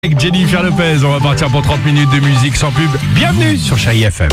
Avec Jennifer Lopez, on va partir pour 30 minutes de musique sans pub. Bienvenue sur Chérie FM.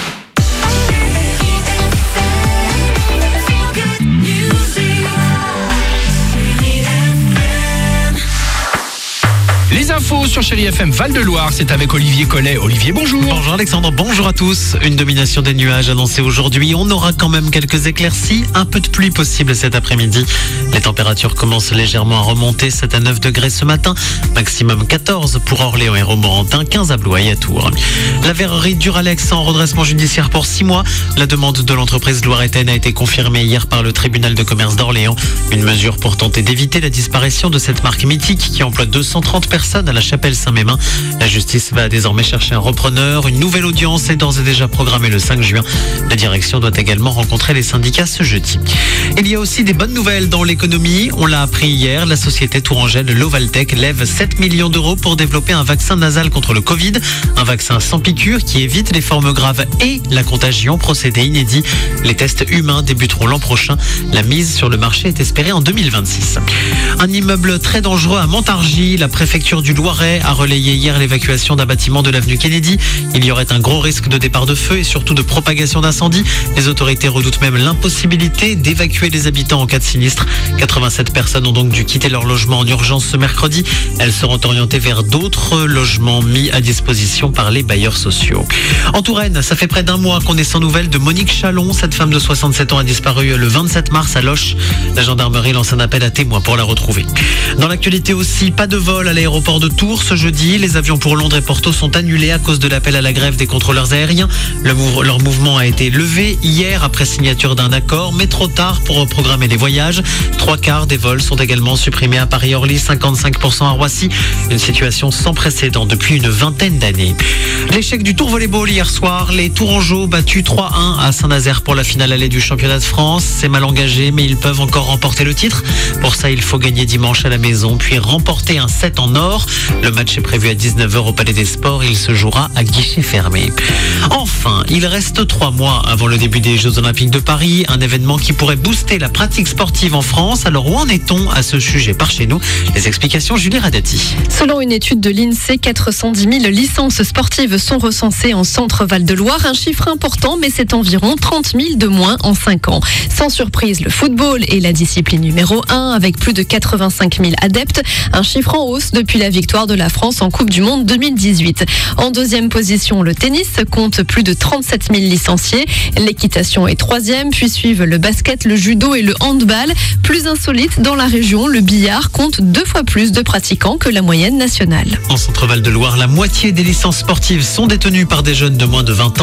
Les infos sur Chérie FM Val-de-Loire, c'est avec Olivier Collet. Olivier, bonjour. Bonjour Alexandre, bonjour à tous. Une domination des nuages annoncée aujourd'hui. On aura quand même quelques éclaircies, un peu de pluie possible cet après-midi. Les températures commencent légèrement à remonter, 7 à 9 degrés ce matin. Maximum 14 pour Orléans et Romorantin, 15 à Blois et à Tours. La verrerie Duralex en redressement judiciaire pour 6 mois. La demande de l'entreprise loiretaine a été confirmée hier par le tribunal de commerce d'Orléans. Une mesure pour tenter d'éviter la disparition de cette marque mythique qui emploie 230 personnes à la chapelle Saint-Mémin. La justice va désormais chercher un repreneur. Une nouvelle audience est d'ores et déjà programmée le 5 juin. La direction doit également rencontrer les syndicats ce jeudi. Il y a aussi des bonnes nouvelles dans l'économie. On l'a appris hier, la société tourangelle Lovaltech lève 7 millions d'euros pour développer un vaccin nasal contre le Covid. Un vaccin sans piqûre qui évite les formes graves et la contagion, procédé inédit. Les tests humains débuteront l'an prochain. La mise sur le marché est espérée en 2026. Un immeuble très dangereux à Montargis. La préfecture du Loiret a relayé hier l'évacuation d'un bâtiment de l'avenue Kennedy. Il y aurait un gros risque de départ de feu et surtout de propagation d'incendie. Les autorités redoutent même l'impossibilité d'évacuer les habitants en cas de sinistre. 87 personnes ont donc dû quitter leur logement en urgence ce mercredi. Elles seront orientées vers d'autres logements mis à disposition par les bailleurs sociaux. En Touraine, ça fait près d'un mois qu'on est sans nouvelles de Monique Chalon. Cette femme de 67 ans a disparu le 27 mars à Loches. La gendarmerie lance un appel à témoins pour la retrouver. Dans l'actualité aussi, pas de vol à l'aéroport de Tours ce jeudi. Les avions pour Londres et Porto sont annulés à cause de l'appel à la grève des contrôleurs aériens. Leur mouvement a été levé hier après signature d'un accord, mais trop tard pour programmer les voyages. 3/4 des vols sont également supprimés à Paris-Orly, 55% à Roissy. Une situation sans précédent depuis une vingtaine d'années. L'échec du Tour Volleyball hier soir. Les Tourangeaux battus 3-1 à Saint-Nazaire pour la finale allée du championnat de France. C'est mal engagé, mais ils peuvent encore remporter le titre. Pour ça, il faut gagner dimanche à la maison, puis remporter un set en or. Le match est prévu à 19h au Palais des Sports. Il se jouera à guichet fermé. Enfin, il reste 3 mois avant le début des Jeux Olympiques de Paris. Un événement qui pourrait booster la pratique sportive en France. Alors où en est-on à ce sujet par chez nous? Les explications, Julie Radati. Selon une étude de l'INSEE, 410 000 licences sportives sont recensées en centre Val-de-Loire. Un chiffre important, mais c'est environ 30 000 de moins en 5 ans. Sans surprise, le football est la discipline numéro 1 avec plus de 85 000 adeptes. Un chiffre en hausse depuis la victoire de la France en Coupe du Monde 2018. En deuxième position, le tennis compte plus de 37 000 licenciés. L'équitation est 3e, puis suivent le basket, le judo et le handball. Plus insolite, dans la région, le billard compte 2 fois plus de pratiquants que la moyenne nationale. En centre Val-de-Loire, la moitié des licences sportives sont détenues par des jeunes de moins de 20 ans,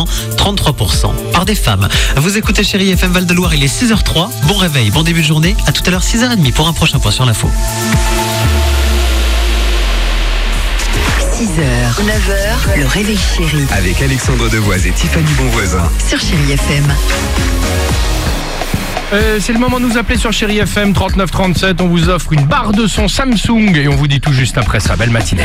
33% par des femmes. Vous écoutez Chérie FM Val-de-Loire, il est 6h03. Bon réveil, bon début de journée. À tout à l'heure 6h30 pour un prochain point sur l'info. 6h, 9h, le réveil chéri. Avec Alexandre Devoise et Tiffany Bonvoisin. Sur Chérie FM. C'est le moment de nous appeler sur Chérie FM 3937. On vous offre une barre de son Samsung et on vous dit tout juste après ça. Belle matinée.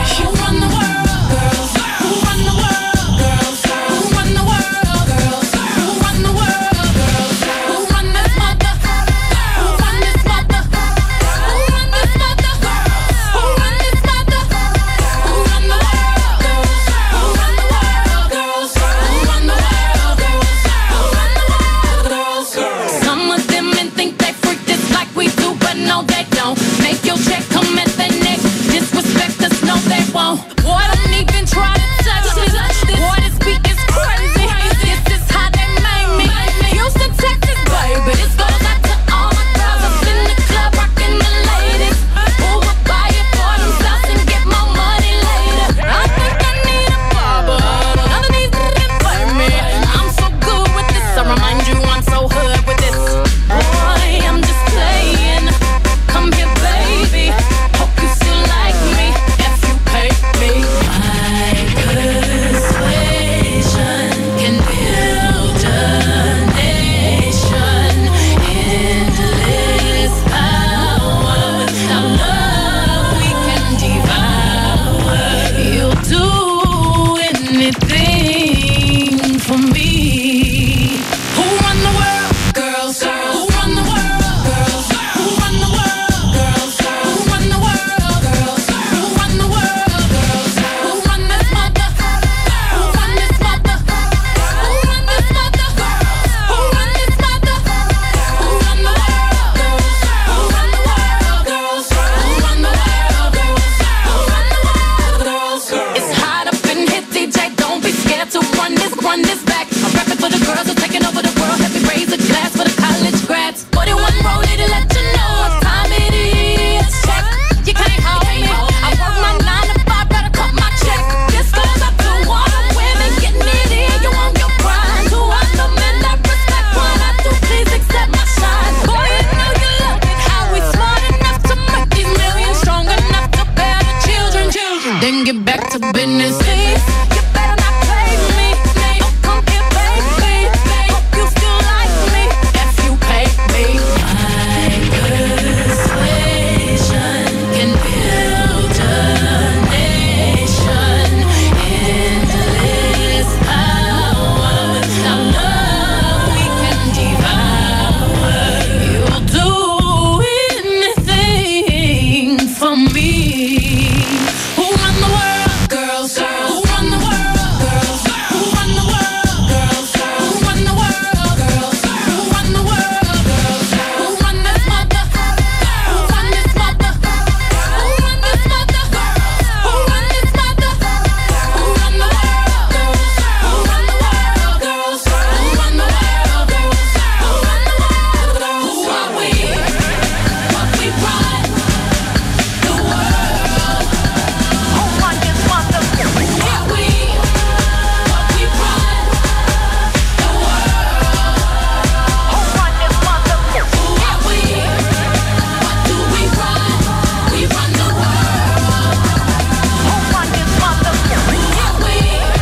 No, they don't. Make your check come at their neck. Disrespect us, no, they won't. Water back to business. You better not play me. Don't come here, baby. Hope you still like me if you pay me. My persuasion can build a nation. Endless power. Now love we can devour. You'll do anything for me. Who run the world? Girls. Who run the world? Girls. Who run the world? Girls. Who run the world? Girls. Who run the world? Girls. Who run this mother? Who run this mother? Who run this mother? Who run this mother? Who run the world? Girls. Who run the world? Girls. Who run the world? Girls. Who run the world? Girls. Who are we? What we run? The world. Who run this mother? Who are we? What we run? The world. Who run this mother? Who are we? What do we run? We run the world. Who run this mother? Who are we? What we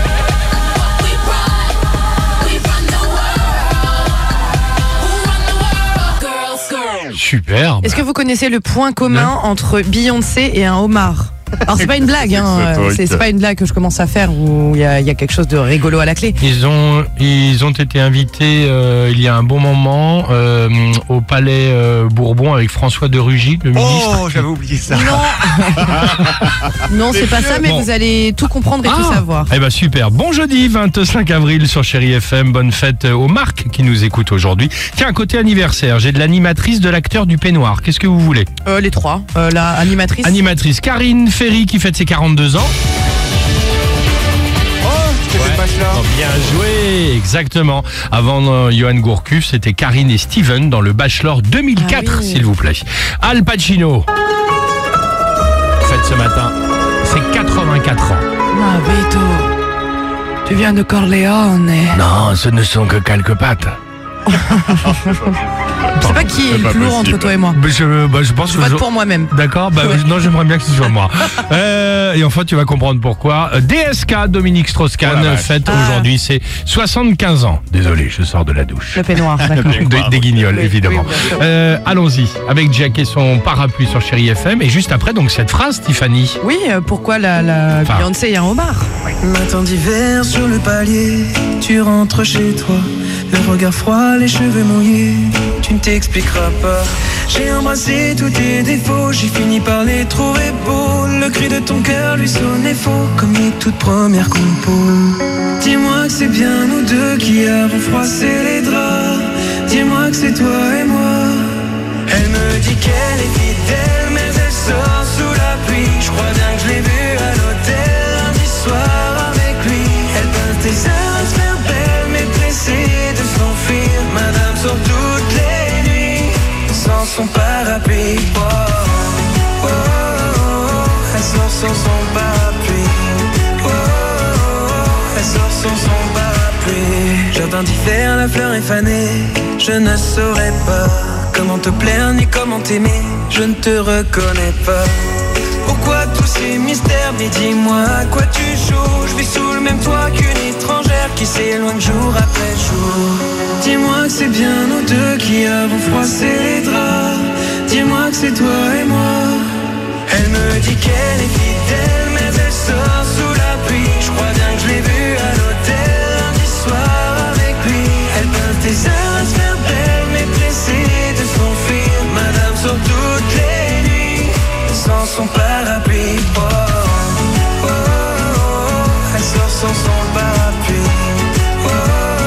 run? We run the world. Who run the world? Girls. Superbe. Est-ce que vous connaissez le point commun entre Beyoncé et un homard? Alors c'est pas une blague, hein, c'est pas une blague que je commence à faire où il y a quelque chose de rigolo à la clé. Ils ont été invités il y a un bon moment au Palais Bourbon avec François de Rugy, le ministre. Oh, j'avais oublié ça. Non, c'est pas ça, mais Bon. vous allez tout comprendre et tout savoir. Eh ben super. Bon jeudi 25 avril sur Chéri FM. Bonne fête aux Marc qui nous écoutent aujourd'hui. Tiens, côté anniversaire, j'ai de l'animatrice, de l'acteur, du peignoir. Qu'est-ce que vous voulez? Les trois. La animatrice. Animatrice Karine Ferry qui fête ses 42 ans. C'était cette match-là. Oh, bien joué, exactement. Avant Johan Gourcuff, c'était Karine et Steven dans le Bachelor 2004, Ah oui. s'il vous plaît. Al Pacino fête ce matin ses 84 ans. Ah, Vito, tu viens de Corleone. Non, ce ne sont que quelques pattes. Je sais pas qui est le plus lourd entre toi et moi. Je pense Je que vote pour moi-même. D'accord, non, j'aimerais bien que ce soit moi. Et enfin, tu vas comprendre pourquoi. DSK, Dominique Strauss-Kahn, fête aujourd'hui ses 75 ans. Désolé, je sors de la douche. Le peignoir, d'accord. Des guignols, Oui, évidemment. oui, bien sûr. Allons-y, avec Jack et son parapluie sur Chéri FM. Et juste après, donc, cette phrase, Tiffany. Oui, pourquoi la Enfin. Beyoncé et un homard? Matin d'hiver sur le palier, tu rentres chez toi, le regard froid, les cheveux mouillés, tu ne t'expliqueras pas. J'ai embrassé tous tes défauts, j'ai fini par les trouver beaux. Le cri de ton cœur lui sonnait faux, comme les toutes premières compos. Dis-moi que c'est bien nous deux qui avons froissé les draps. Dis-moi que c'est toi et moi. Elle me dit qu'elle est fidèle, mais elle sort sous la pluie. Je crois bien que je l'ai vue à l'hôtel lundi soir avec lui. Elle peint tes heures à se faire belle, mais pressée de s'enfuir. Madame sort toutes les nuits sans son parapluie. Oh, oh, oh, oh, elle sort sans son parapluie. Oh, oh, oh, elle sort sans son parapluie. Jardin d'hiver, la fleur est fanée. Je ne saurais pas comment te plaire ni comment t'aimer. Je ne te reconnais pas. Pourquoi tous ces mystères? Mais dis-moi à quoi tu joues. Je vis sous le même toit qu'une étrangère qui s'éloigne jour après jour. Dis-moi que c'est bien nous deux qui avons froissé les draps. Dis-moi que c'est toi et moi. Elle me dit qu'elle est fidèle, mais elle sort sous la pluie. Je crois bien que je l'ai vue à l'hôtel lundi soir avec lui. Elle peint tes heures à se faire belle, mais pressée de s'enfuir. Madame sort toutes les nuits sans son parapluie. Oh, oh, oh, oh, elle sort sans son parapluie. Oh, oh,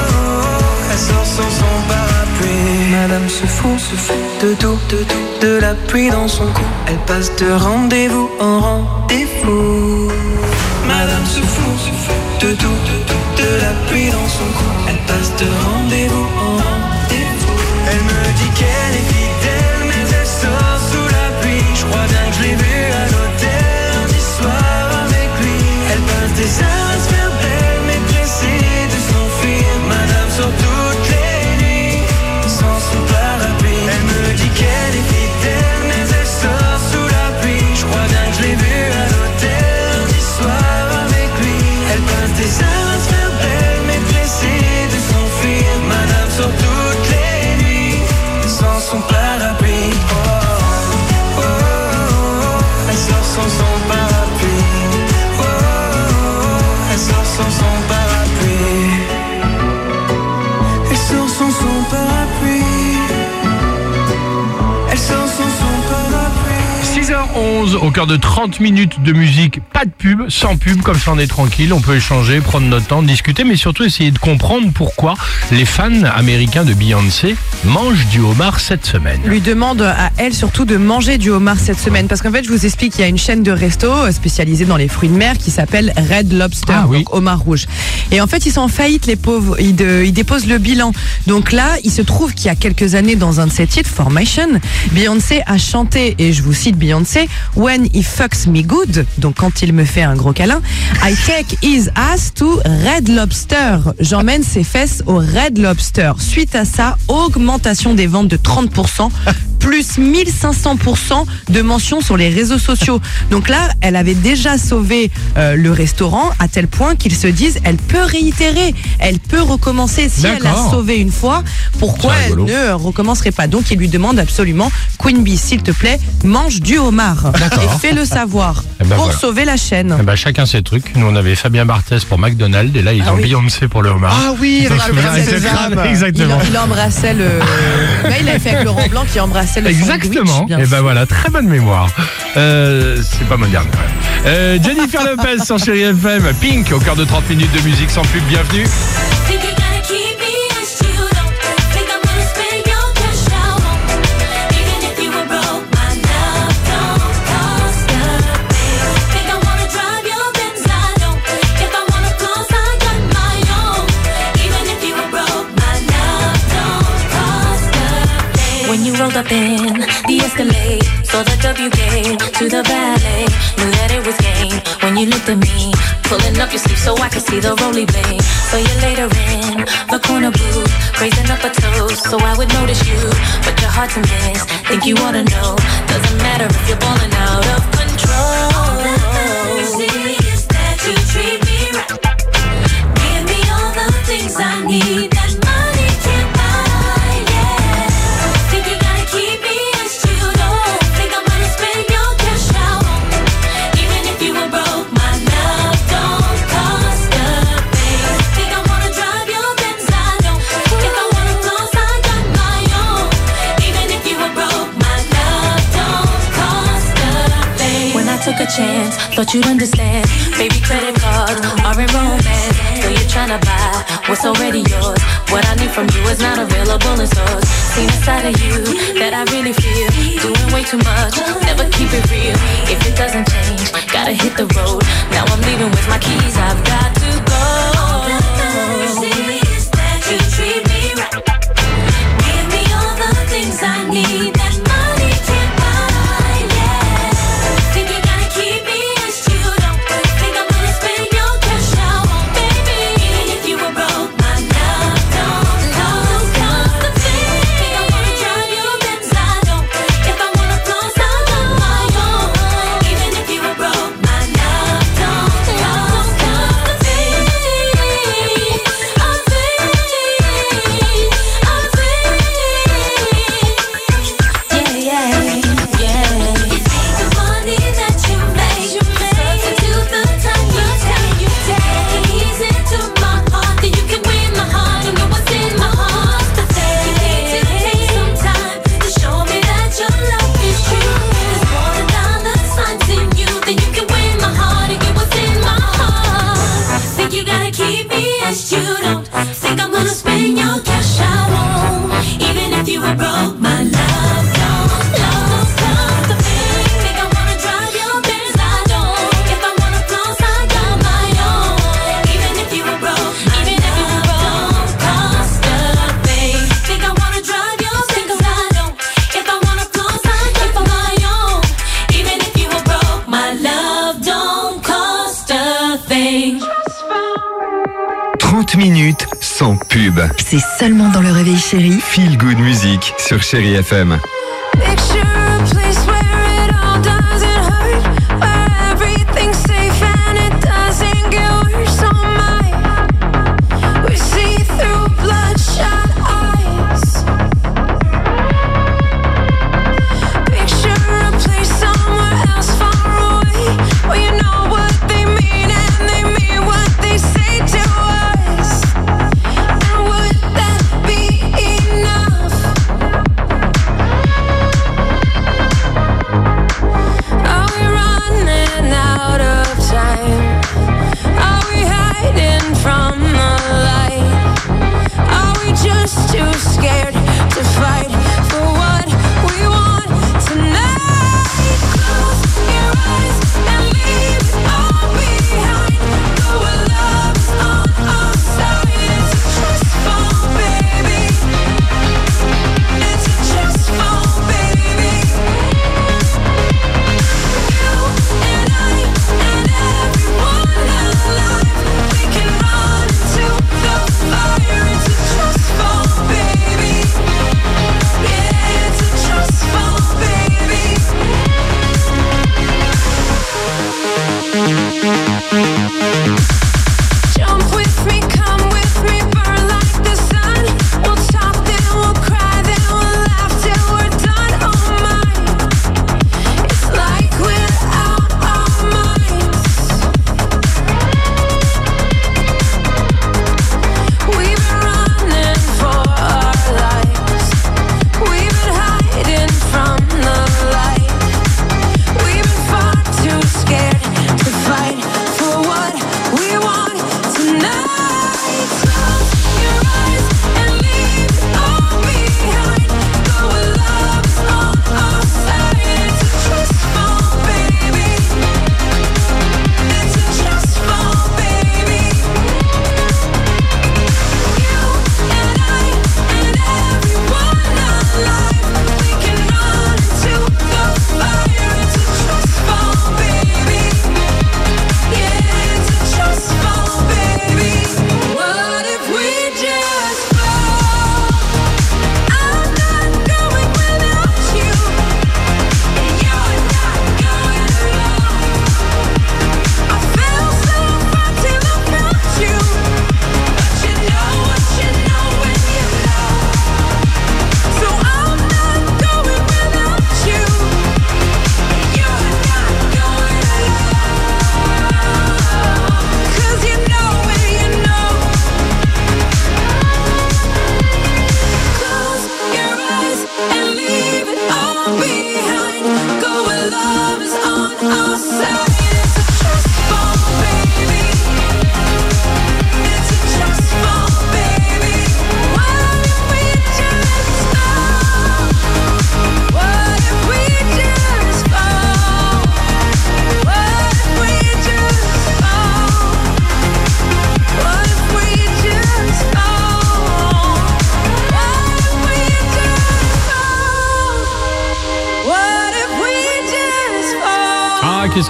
oh, elle sort sans son parapluie. Madame se fout de tout, de la pluie dans son cou. Elle passe de rendez-vous en rendez-vous. Madame se fout de tout, de la pluie dans son cou. Elle passe de rendez-vous en rendez-vous. Elle me dit qu'elle est fidèle, mais elle sort sous la pluie. Je crois bien que je l'ai vue à l'hôtel lundi soir avec lui. Elle passe des heures à se faire belle, mais pressée de s'enfuir. Madame sort toutes les nuits sans son parapluie. Elle me dit qu'elle est fidèle, mais elle sort sous la pluie. Je crois bien que je l'ai vue à l'hôtel lundi soir 9h11, au cœur de 30 minutes de musique, pas de pub, sans pub, comme ça on est tranquille, on peut échanger, prendre notre temps, discuter, mais surtout essayer de comprendre pourquoi les fans américains de Beyoncé mangent du homard cette semaine. Lui demande à elle surtout de manger du homard cette semaine, parce qu'en fait je vous explique, il y a une chaîne de resto spécialisée dans les fruits de mer qui s'appelle Red Lobster, donc homard rouge. Et en fait ils sont en faillite les pauvres, ils déposent le bilan. Donc là, il se trouve qu'il y a quelques années dans un de ses titres, Formation, Beyoncé a chanté, et je vous cite Beyoncé, When he fucks me good, donc quand il me fait un gros câlin, I take his ass to Red Lobster. J'emmène ses fesses au Red Lobster. Suite à ça, augmentation des ventes de 30%, plus 1500% de mentions sur les réseaux sociaux. Donc là, elle avait déjà sauvé le restaurant à tel point qu'ils se disent, elle peut réitérer, elle peut recommencer. Si elle a sauvé une fois, pourquoi elle ne recommencerait pas? Donc il lui demande absolument, Queen Bee, s'il te plaît, mange du homard et fais-le savoir pour sauver la chaîne. Chacun ses trucs. Nous on avait Fabien Barthès pour McDonald's et là ils ont Beyoncé pour le homard. Ah oui, exactement. Il embrassait le. Il avait fait avec Laurent Blanc qui embrassait le exactement. Sandwich, et ben voilà, très bonne mémoire. C'est pas moderne quand même. Jennifer Lopez sur Chérie FM, Pink au cœur de 30 minutes de musique sans pub. Bienvenue. When you rolled up in the Escalade, saw the W gate to the ballet, knew that it was game when you looked at me, pulling up your sleeve so I could see the roly blade. So you later in the corner booth, raising up a toast so I would notice you, but you're hard to miss, think you ought to know, doesn't matter if you're balling out of control. All that matters is that you treat me right, give me all the things I need that money can't buy. Took a chance, thought you'd understand. Baby, credit cards are in romance. So you're trying to buy what's already yours. What I need from you is not available in stores. Seen a side of you that I really feel. Doing way too much, never keep it real. If it doesn't change, gotta hit the road. Now I'm leaving with my keys, I've got to go. All that matters is that you treat me right. Give me all the things I need that money can't buy. minutes sans pub. C'est seulement dans le Réveil Chéri. Feel Good Music sur Chérie FM.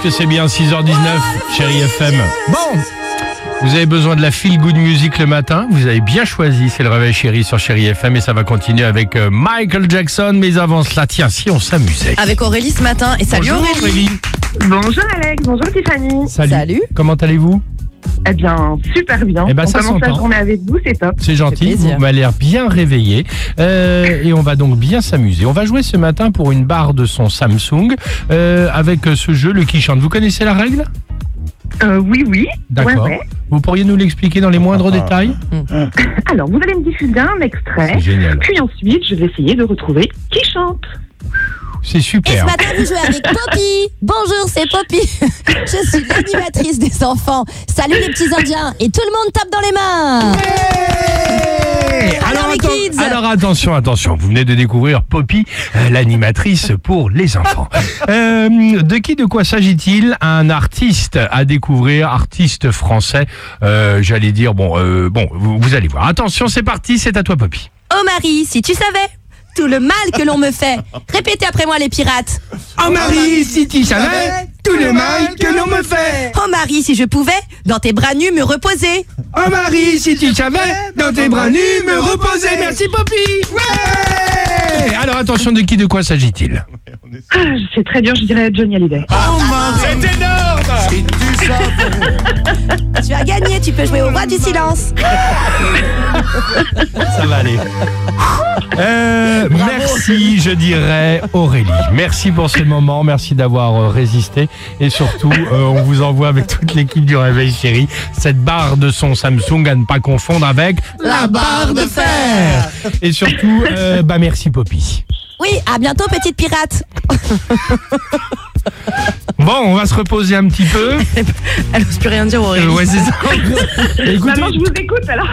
que c'est bien 6h19, Chérie FM. Bon, vous avez besoin de la feel good music le matin. Vous avez bien choisi, c'est le réveil chéri sur Chérie FM et ça va continuer avec Michael Jackson. Mais avant cela, tiens, si on s'amusait. Avec Aurélie ce matin. Et salut Bonjour Aurélie. Bonjour Alex, bonjour Tiffany. Salut. Comment allez-vous? Eh bien, super bien. Eh ben, on ça commence la s'entend. journée avec vous, c'est top. C'est gentil, plaisir. vous m'avez l'air bien réveillé et on va donc bien s'amuser. On va jouer ce matin pour une barre de son Samsung avec ce jeu, le qui chante. Vous connaissez la règle? Oui. D'accord. Ouais. Vous pourriez nous l'expliquer dans les moindres détails? Alors, vous allez me diffuser un extrait. C'est génial. Puis ensuite, je vais essayer de retrouver qui chante. C'est Et ce super. matin, vous jouez avec Poppy. Bonjour, c'est Poppy. Je suis l'animatrice des enfants. Salut les petits Indiens. Et tout le monde tape dans les mains. Alors, les kids. Alors attention, vous venez de découvrir Poppy, l'animatrice pour les enfants. De quoi s'agit-il? Un artiste à découvrir, artiste français, j'allais dire, vous allez voir. Attention, c'est parti, c'est à toi Poppy. Oh Marie, si tu savais tout le mal que l'on me fait. Répétez après moi les pirates. Oh Marie, si tu savais tout le mal que l'on me fait. Oh Marie, si je pouvais, dans tes bras nus me reposer. Oh Marie, si tu savais dans tes bras nus me reposer. Merci Poppy. Ouais. Alors attention, de quoi s'agit-il? C'est très dur, je dirais Johnny Hallyday. C'est énorme. Tu as gagné, tu peux jouer au roi du silence. Ça va aller. Merci, je dirais Aurélie. Merci pour ce moment, merci d'avoir résisté. Et surtout, on vous envoie avec toute l'équipe du Réveil Chéri cette barre de son Samsung à ne pas confondre avec la barre de fer. Et surtout, merci Poppy. Oui, à bientôt petite pirate. Bon, on va se reposer un petit peu. Elle n'ose plus rien dire Aurélie. Ouais, c'est ça. Écoutez, Maman, je vous écoute alors.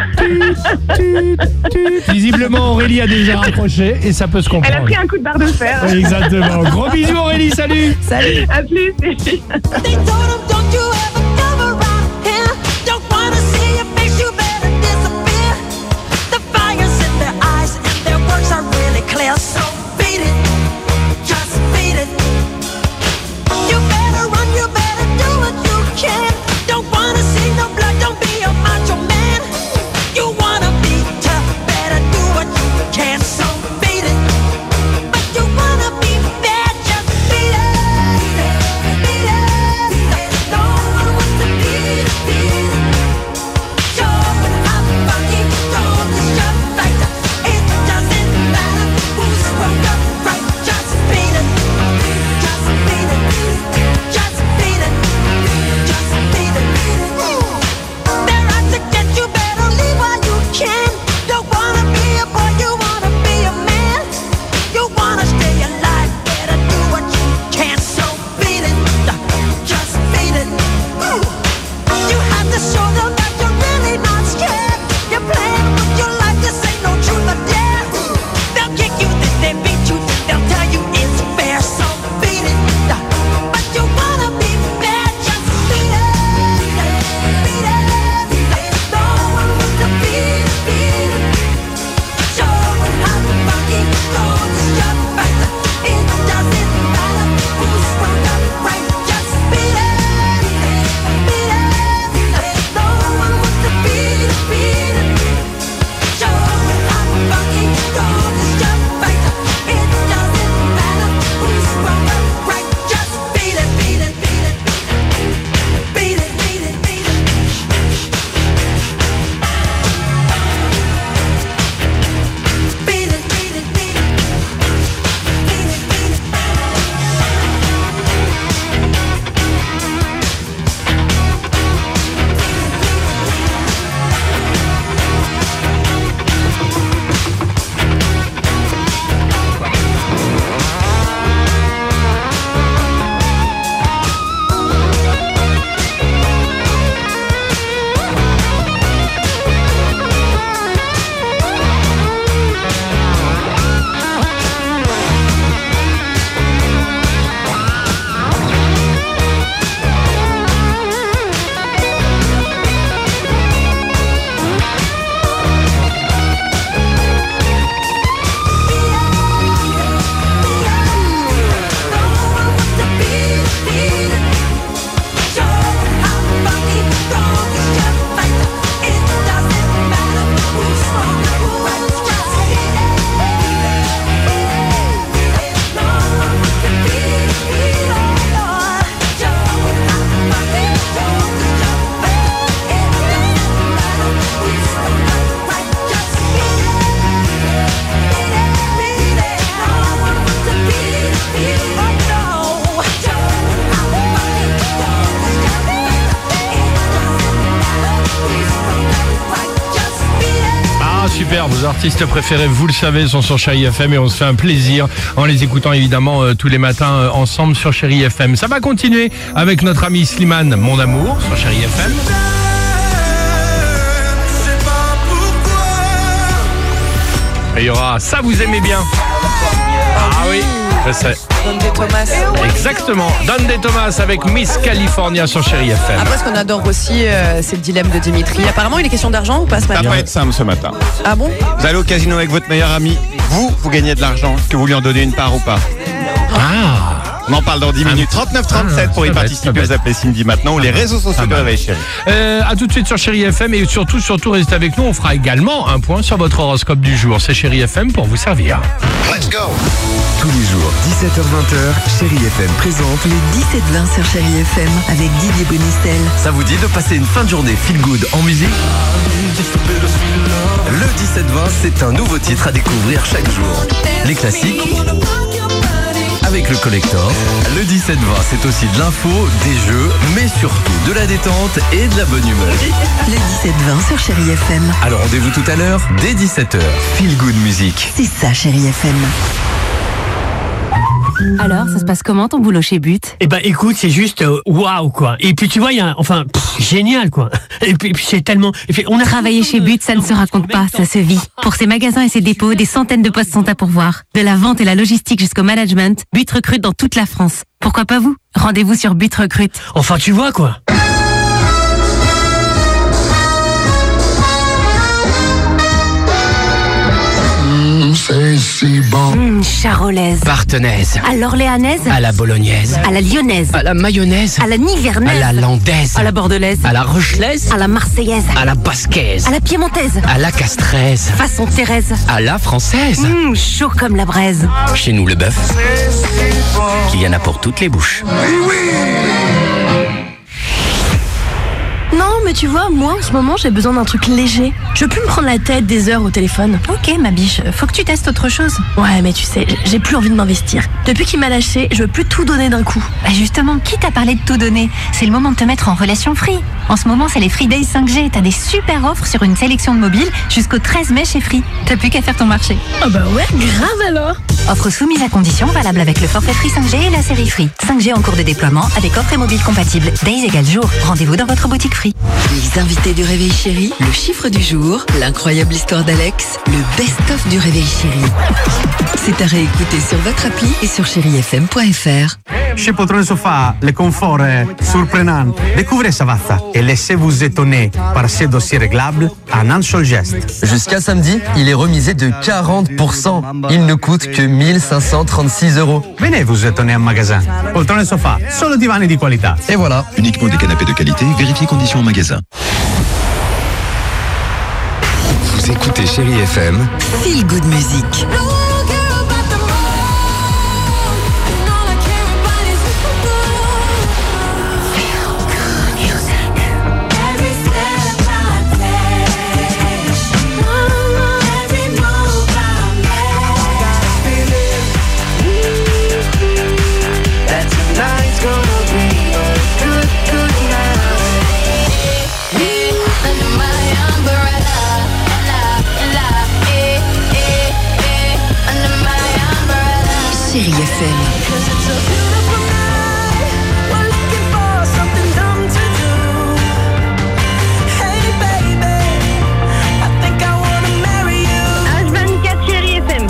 visiblement Aurélie a déjà raccroché et ça peut se Elle a comprendre. pris un coup de barre de fer. Exactement. Gros bisous Aurélie, salut. Salut. À plus. They told him, don't you ever come around here. Don't wanna see your face, you better disappear. The fire's in their eyes and their words are really clear. So beat it, just beat it. You better run, you better do what you can. Don't wanna see no blood, don't be a macho man. You wanna be tough, better do what you can. So beat it, but you wanna be bad, just beat it. Beat it, beat it. Don't super, vos artistes préférés, vous le savez, sont sur Chérie FM et on se fait un plaisir en les écoutant évidemment tous les matins ensemble sur Chérie FM. Ça va continuer avec notre ami Slimane, Mon Amour, sur Chérie FM. Et il y aura Ça vous aimez bien. Ah oui, je sais. Don De Thomas. Exactement, Don De Thomas avec Miss California sur Chérie FM. Après, ce qu'on adore aussi, c'est le dilemme de Dimitri. Apparemment, il est question d'argent ou pas ce Ça matin? va pas être simple ce matin. Ah bon? Vous allez au casino avec votre meilleur ami. Vous gagnez de l'argent. Est-ce que vous lui en donnez une part ou pas? Ah, On en parle dans 10 minutes. 39-37 pour y ça va être, participer. Vous appelez Cindy maintenant ou les réseaux sociaux de Réveil Chérie. à tout de suite sur Chérie FM et surtout restez avec nous. On fera également un point sur votre horoscope du jour. C'est Chérie FM pour vous servir. Let's go. Tous les jours, 17h-20h, Chérie FM présente Le 17-20 sur Chérie FM avec Didier Bonistel. Ça vous dit de passer une fin de journée feel good en musique? Le 17-20, c'est un nouveau titre à découvrir chaque jour. Les classiques avec le collector. Le 17-20, c'est aussi de l'info, des jeux, mais surtout de la détente et de la bonne humeur. Le 17-20 sur Chérie FM. Alors rendez-vous tout à l'heure, dès 17h. Feel good musique. C'est ça, Chérie FM. Alors, ça se passe comment ton boulot chez But? Eh ben écoute, c'est juste waouh quoi. Et puis tu vois, il y a génial quoi. Et puis c'est tellement Travailler chez But, ça ne se raconte pas, ça se vit. Pour ses magasins et ses dépôts, des centaines de postes sont à pourvoir. De la vente et la logistique jusqu'au management, But recrute dans toute la France. Pourquoi pas vous? Rendez-vous sur But Recrute. enfin tu vois quoi. C'est si bon. Charolaise. Partenaise. À l'orléanaise. À la bolognaise. À la lyonnaise. À la mayonnaise. À la nivernaise. À la landaise. À la bordelaise. À la rochelaise. À la marseillaise. À la basquaise. À la piémontaise. À la castraise. Façon Thérèse. À la française. Chaud comme la braise. Chez nous, le bœuf, qu'il y en a pour toutes les bouches. Non, mais tu vois, moi, en ce moment, j'ai besoin d'un truc léger. Je veux plus me prendre la tête des heures au téléphone. Ok, ma biche, faut que tu testes autre chose. Ouais, mais tu sais, j'ai plus envie de m'investir. Depuis qu'il m'a lâché, je veux plus tout donner d'un coup. Bah justement, qui t'a parlé de tout donner? C'est le moment de te mettre en relation Free. En ce moment, c'est les Free Days 5G. T'as des super offres sur une sélection de mobiles jusqu'au 13 mai chez Free. T'as plus qu'à faire ton marché. Ah bah ouais, grave alors. Offre soumise à condition, valable avec le forfait Free 5G et la série Free. 5G en cours de déploiement avec offre et mobile compatible. Days égale jour. Rendez-vous dans votre boutique Free. Les invités du Réveil Chérie, le chiffre du jour, l'incroyable histoire d'Alex, le best-of du Réveil Chérie. C'est à réécouter sur votre appli et sur chérifm.fr. Chez Poltrone Sofa, le confort est surprenant. Découvrez Savazza et laissez-vous étonner par ces dossiers réglables en un seul geste. Jusqu'à samedi, il est remisé de 40%. Il ne coûte que 1536 €. Venez vous étonner en magasin. Poltrone Sofa, solo divani di qualità. Et voilà. Uniquement des canapés de qualité, vérifiez conditions en magasin. Vous écoutez Chérie FM, Feel Good Music. Chérie FM. H24 Chérie FM.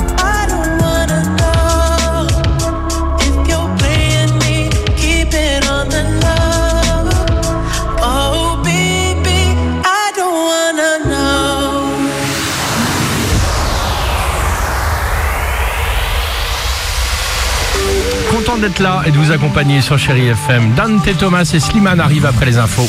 Content d'être là et de vous accompagner sur Chérie FM. Don De Thomas et Slimane arrivent après les infos.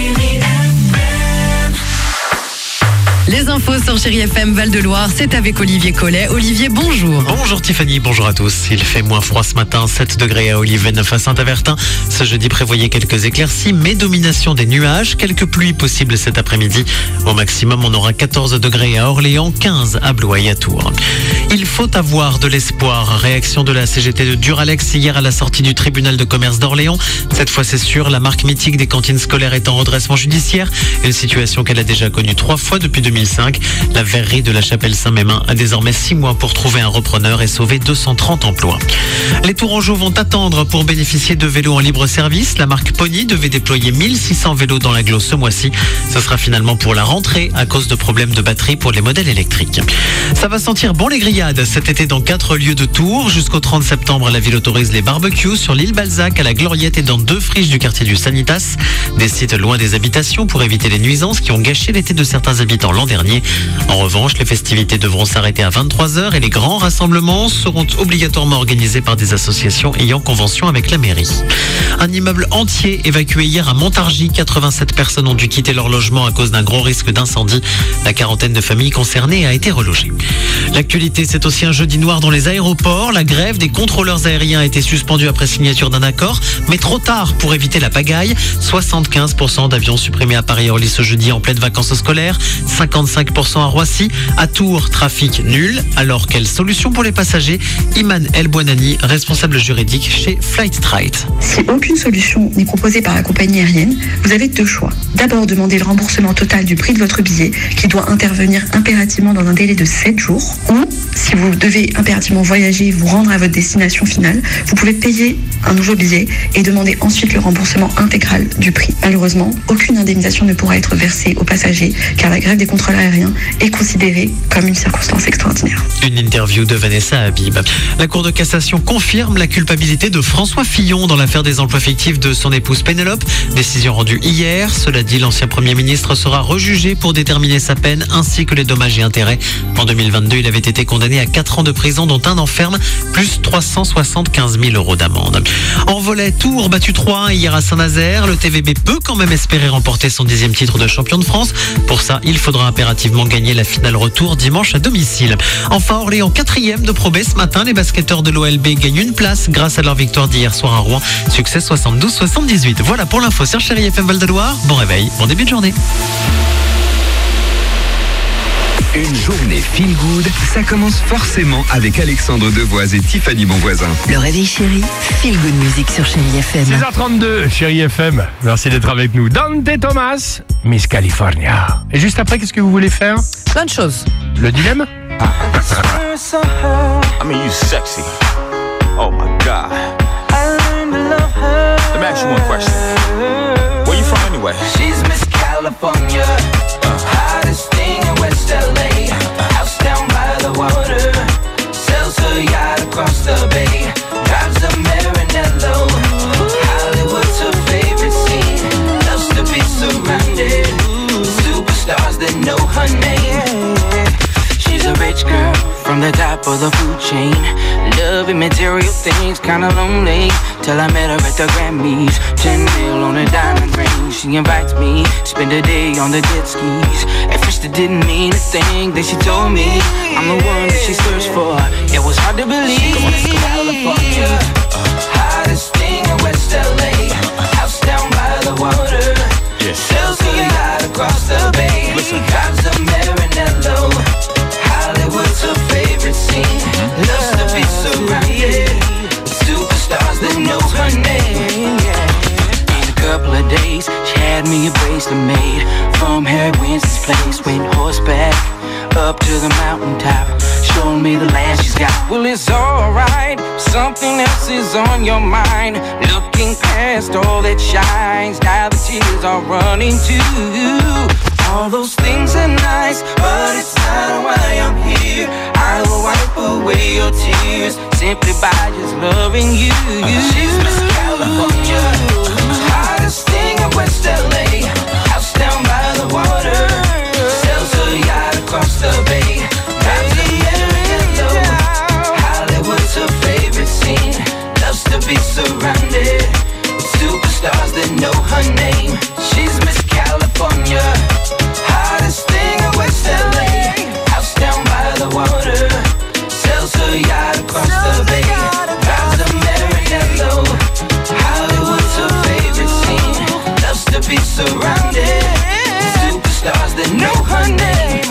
Les infos sur Chérie FM Val-de-Loire, c'est avec Olivier Collet. Olivier, bonjour. Bonjour Tiffany, bonjour à tous. Il fait moins froid ce matin, 7 degrés à Olivet, 9 à Saint-Avertin. Ce jeudi, prévoyez quelques éclaircies, mais domination des nuages. Quelques pluies possibles cet après-midi. Au maximum, on aura 14 degrés à Orléans, 15 à Blois et à Tours. Il faut avoir de l'espoir. Réaction de la CGT de Duralex hier à la sortie du tribunal de commerce d'Orléans. Cette fois, c'est sûr, la marque mythique des cantines scolaires est en redressement judiciaire. Une situation qu'elle a déjà connue 3 fois depuis 2005. 2025. La verrerie de la Chapelle-Saint-Mémin a désormais 6 mois pour trouver un repreneur et sauver 230 emplois. Les Tourangeaux vont attendre pour bénéficier de vélos en libre service. La marque Pony devait déployer 1600 vélos dans l'agglo ce mois-ci. Ce sera finalement pour la rentrée à cause de problèmes de batterie pour les modèles électriques. Ça va sentir bon les grillades cet été dans 4 lieux de Tours. Jusqu'au 30 septembre, la ville autorise les barbecues sur l'île Balzac, à la Gloriette et dans 2 friches du quartier du Sanitas. Des sites loin des habitations pour éviter les nuisances qui ont gâché l'été de certains habitants l'an dernier. En revanche, les festivités devront s'arrêter à 23h et les grands rassemblements seront obligatoirement organisés par des associations ayant convention avec la mairie. Un immeuble entier évacué hier à Montargis. 87 personnes ont dû quitter leur logement à cause d'un gros risque d'incendie. La quarantaine de familles concernées a été relogée. L'actualité, c'est aussi un jeudi noir dans les aéroports. La grève des contrôleurs aériens a été suspendue après signature d'un accord, mais trop tard pour éviter la pagaille. 75% d'avions supprimés à Paris et Orly ce jeudi en pleine vacances scolaires, 55% à Roissy. À Tours, trafic nul. Alors, quelle solution pour les passagers? Iman El Bouanani, responsable juridique chez Flightstrite. Si aucune solution n'est proposée par la compagnie aérienne, vous avez 2 choix. D'abord, demander le remboursement total du prix de votre billet, qui doit intervenir impérativement dans un délai de 7 jours. Ou, si vous devez impérativement voyager et vous rendre à votre destination finale, vous pouvez payer un nouveau billet et demander ensuite le remboursement intégral du prix. Malheureusement, aucune indemnisation ne pourra être versée aux passagers, car la grève des contrôleurs aériens est considérée comme une circonstance extraordinaire. Une interview de Vanessa Habib. La Cour de cassation confirme la culpabilité de François Fillon dans l'affaire des emplois fictifs de son épouse Pénélope. Décision rendue hier. Cela dit, l'ancien Premier ministre sera rejugé pour déterminer sa peine ainsi que les dommages et intérêts. En 2022, il avait été condamné à 4 ans de prison, dont 1 an ferme, plus 375 000 € d'amende. En volley, Tours battu 3-1 hier à Saint-Nazaire. Le TVB peut quand même espérer remporter son 10e titre de champion de France. Pour ça, il faudra impérativement gagner la finale retour dimanche à domicile. Enfin, Orléans 4e de Pro B ce matin. Les basketteurs de l'OLB gagnent une place grâce à leur victoire d'hier soir à Rouen. Succès 72-78. Voilà pour l'info sur Chérie FM Val-de-Loire. Bon réveil, bon début de journée. Une journée feel good, ça commence forcément avec Alexandre Devoise et Tiffany Bonvoisin. Le réveil chéri, feel good music sur Chérie FM. 6h32, Chérie FM. Merci d'être avec nous. Dante Thomas, Miss California. Et juste après, qu'est-ce que vous voulez faire? Plein de choses. Le dilemme? I mean, you sexy. Oh my God. Let me ask you one question. Where you from anyway? She's Miss California, hottest thing in West LA. House down by the water, sells her yacht across the bay. Drives a Maranello. Hollywood's her favorite scene. Loves to be surrounded with superstars that know her name. She's a rich girl from the top of the food chain. Loving material things, kinda lonely. Till I met her at the Grammys. 10 mil on a diamond ring. She invites me to spend a day on the jet skis. At first it didn't mean a thing. Then she told me I'm the one that she searched for. It was hard to believe. California, hottest thing in West LA. House down by the water. Sells a yacht across the bay. Drives a Maranello. Hollywood's her favorite scene. Loves to be surrounded with superstars that know her name. In a couple of days, she had me a bracelet made from Harry Winston's place. Went horseback up to the mountaintop, showing me the land she's got. Well, it's alright, something else is on your mind. Looking past all that shines, now the tears are running too. All those things are nice, but it's not why I'm here. I will wipe away your tears simply by just loving you. She's Miss California, hottest thing in West LA. House down by the water, sells her yacht across the bay. Drives a Maranello. Hollywood's her favorite scene. Loves to be surrounded with superstars that know her name. She's Miss California. Hottest thing in West LA. House down by the water. Sells her yacht across the bay. Drives a Maranello. Hollywood's her favorite scene. Loves to be surrounded with superstars that know her name.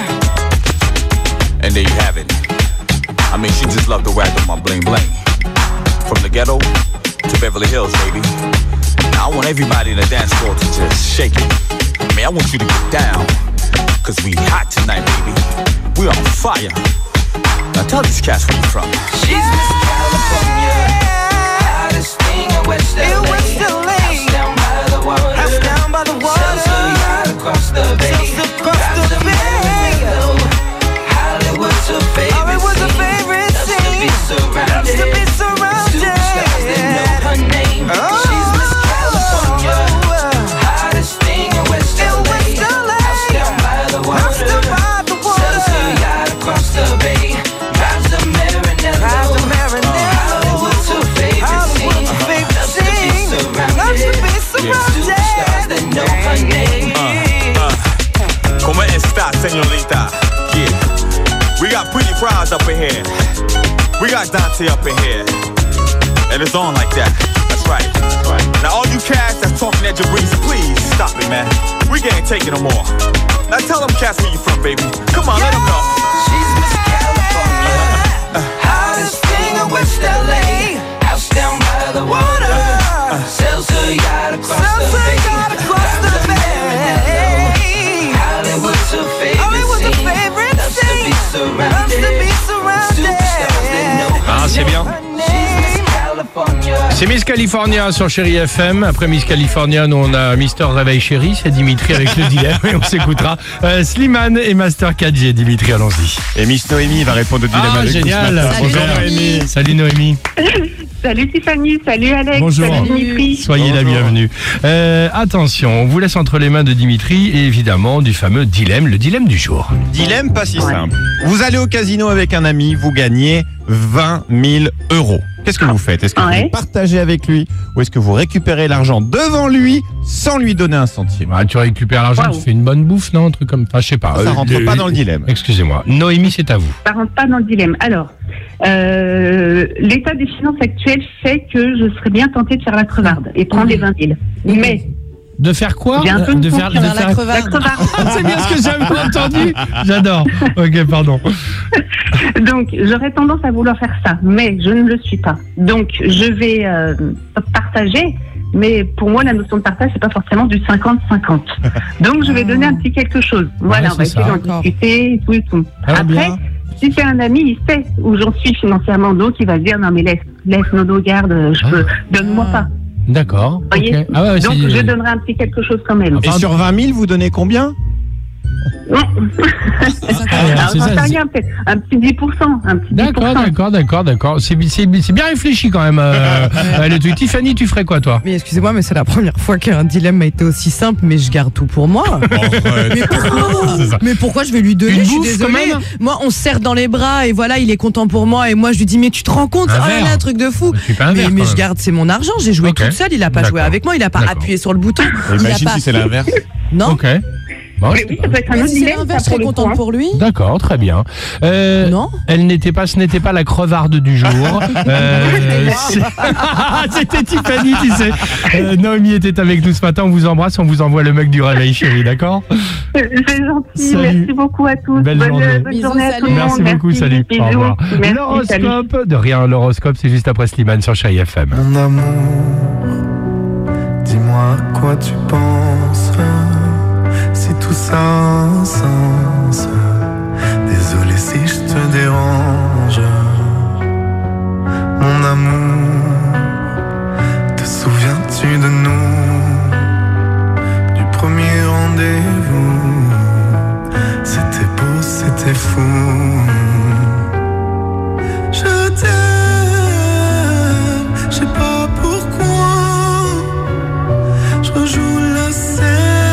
And there you have it. I mean, she just loved the whack of my bling bling. From the ghetto to Beverly Hills, baby. Now I want everybody in the dance floor to just shake it. I mean, I want you to get down. cause we hot tonight, baby. We on fire. Now tell these cats where you from. She's Miss California, hottest thing in West LA. House down by the water, sells her yacht across the bay. Drives a Maranello. Hollywood's her favorite scene. Loves to be surrounded. Superstars that know her name. She's Miss California, hottest thing in West LA. House down by the water, sells her yacht across the bay. Drives a Maranello. Hollywood's her favorite scene. Loves to be surrounded. Superstars that know her name. Como esta, señorita? Yeah. We got Pretty Prize up in here. We got Dante up in here. And it's on like that. That's right. Now all you cats that's talking at Jabriz, please stop it, man. We can't take it no more. Now tell them cats where you from, baby. Come on, let them know. She's Miss California, hottest thing in West LA. House down by the water, sells her yacht across the bay. Drives a Maranello. Hollywood's her favorite scene. Loves to be surrounded. Superstars that know her Ah, c'est bien. C'est Miss California sur Chéri FM. Après Miss California, nous on a Mister Réveil Chéri, c'est Dimitri avec le dilemme et on s'écoutera Slimane et Master 4G. Dimitri, allons-y. Et Miss Noémie va répondre au dilemme avec génial. vous ce matin. Bonjour Noémie. Salut Noémie. Salut Tiffany, salut Alex, Bonjour. salut Dimitri. Soyez la bienvenue. Attention, on vous laisse entre les mains de Dimitri et évidemment du fameux dilemme, le dilemme du jour. Dilemme pas si simple. Vous allez au casino avec un ami, vous gagnez 20 000 euros. Qu'est-ce que vous faites? Est-ce que vous partagez avec lui ou est-ce que vous récupérez l'argent devant lui sans lui donner un centime? Tu récupères l'argent, tu fais une bonne bouffe, non? Un truc comme ça, je sais pas. Ça rentre pas dans le dilemme. Excusez-moi. Noémie, c'est à vous. Ça rentre pas dans le dilemme. Alors, l'état des finances actuelles fait que je serais bien tentée de faire la crevarde et prendre les 20 000. Mais de faire quoi? J'ai un peu de faire la crevarde. C'est bien ce que j'avais entendu. J'adore. Ok, pardon. Donc, j'aurais tendance à vouloir faire ça, mais je ne le suis pas. Donc, je vais partager, mais pour moi, la notion de partage, c'est pas forcément du 50-50. Donc, je vais donner un petit quelque chose. Voilà, on va essayer d'en discuter, et tout et tout. Après, si c'est un ami, il sait où j'en suis financièrement, donc il va se dire, non mais laisse Nono, garde, donne-moi pas. D'accord. Vous voyez Okay. Ah ouais, donc, je donnerai un petit quelque chose quand même. Et sur 20 000, vous donnez combien? Alors, j'en sais rien, peut-être un petit 10%. D'accord. C'est bien réfléchi quand même. Le truc. Tiffany, tu ferais quoi toi? Mais excusez-moi, mais c'est la première fois qu'un dilemme a été aussi simple, mais je garde tout pour moi. Mais pourquoi je vais lui donner? Une Je suis bouffe, désolée. quand même. Moi, on se serre dans les bras et voilà, il est content pour moi et moi je lui dis mais tu te rends compte? Un Oh là verre. là, truc de fou. Mais je garde, c'est mon argent. J'ai joué toute seule. Il a pas joué avec moi. Il a pas appuyé sur le bouton. Imagine si c'est l'inverse. Non. Ok. Bon, Mais oui, ça peut être un autre si c'est dilemme. l'inverse, je serais contente pour lui. D'accord, très bien. Non. Ce n'était pas la crevarde du jour. C'était Tiffany, tu sais. Noémie était avec nous ce matin. On vous embrasse, on vous envoie le mug du réveil, chérie, d'accord? C'est gentil. Salut. Merci beaucoup à tous. Belle journée. Bonne journée à tout le monde. Merci beaucoup, salut. Bisous. Au revoir. Merci, L'horoscope, de rien, l'horoscope, c'est juste après Slimane sur Chéri FM. Mon amour, dis-moi à quoi tu penses. Si tout ça a un sens. Désolé si je te dérange. Mon amour, te souviens-tu de nous? Du premier rendez-vous. C'était beau, c'était fou. Je t'aime, je sais pas pourquoi. Je rejoue la scène,